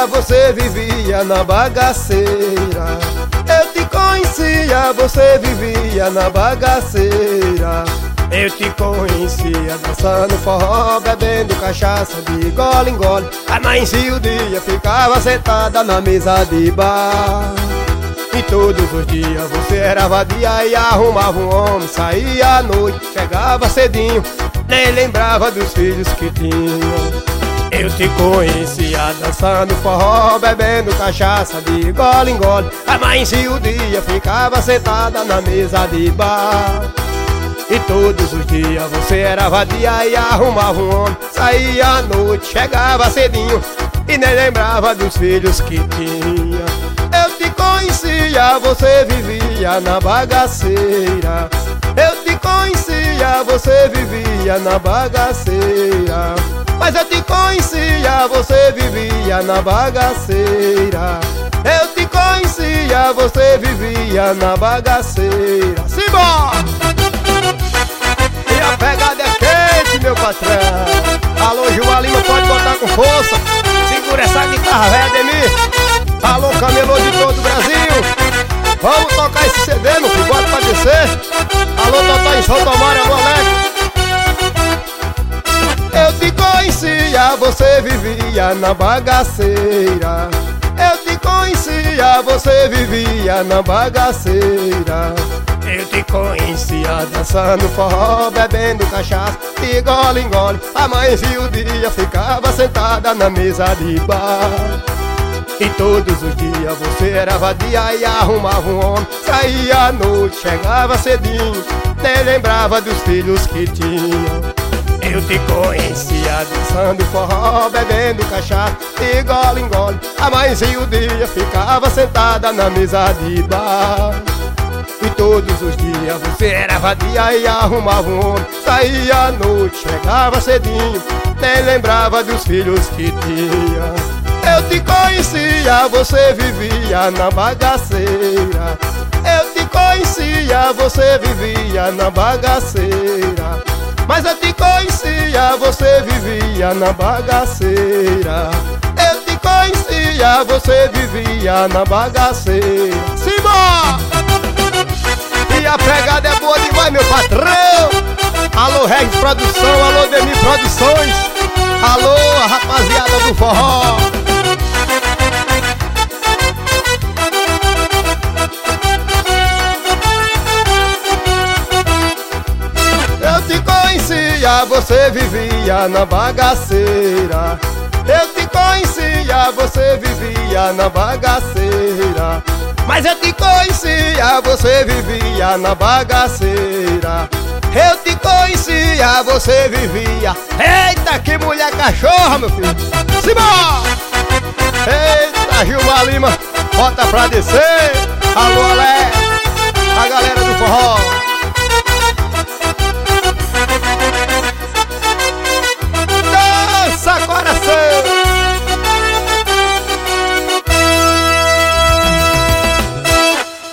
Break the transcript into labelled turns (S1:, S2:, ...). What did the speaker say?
S1: conhecia, você vivia na bagaceira. Eu te conhecia, você vivia na bagaceira. Eu te conhecia dançando forró, bebendo cachaça de gole em gole. Amanhecia o dia, ficava sentada na mesa de bar. E todos os dias você era vadia e arrumava um homem. Saía à noite, chegava cedinho, nem lembrava dos filhos que tinha. Eu te conhecia dançando forró, bebendo cachaça de gole em gole. Amanhecia o dia, ficava sentada na mesa de bar. E todos os dias você era vadia e arrumava um homem. Saía à noite, chegava cedinho e nem lembrava dos filhos que tinha. Eu te conhecia, você vivia na bagaceira. Eu te conhecia, você vivia na bagaceira. Mas eu te conhecia, você vivia na bagaceira. Eu te conhecia, você vivia na bagaceira. Simbora! E a pegada é quente, meu patrão. Alô, Gilmar Lima, pode botar com força. Segura essa guitarra velha de mim. Alô, camelô de todo o Brasil. Vamos tocar esse CD, meu filho, bota pra descer. Alô, Totó em São Tomar, alô, Alex. Eu te conhecia, você vivia na bagaceira. Eu te conhecia, você vivia na bagaceira. Eu te conhecia dançando forró, bebendo cachaça de gole em gole. Amanhecia o dia, ficava sentada na mesa de bar. E todos os dias você era vadia e arrumava um homem. Saía à noite, chegava cedinho, nem lembrava dos filhos que tinha. Eu te conhecia dançando forró, bebendo cachaça de gole em gole. Amanhecia o dia, ficava sentada na mesa de bar. E todos os dias você era vadia e arrumava um homem. Saía à noite, chegava cedinho, nem lembrava dos filhos que tinha. Eu te conhecia, você vivia na bagaceira. Eu te conhecia, você vivia na bagaceira. Mas eu te conhecia, você vivia na bagaceira. Eu te conhecia, você vivia na bagaceira. Simbora! E a pegada é boa demais, meu patrão. Alô, Regis Produção, alô, Demi Produções. Alô, a rapaziada do forró. Eu te conhecia, você vivia na bagaceira. Eu te conhecia, você vivia na bagaceira. Mas eu te conhecia, você vivia na bagaceira. Eu te conhecia, você vivia. Eita, que mulher cachorra, meu filho. Simbora! Eita, Gilmar Lima, bota pra descer. Alô, Alex.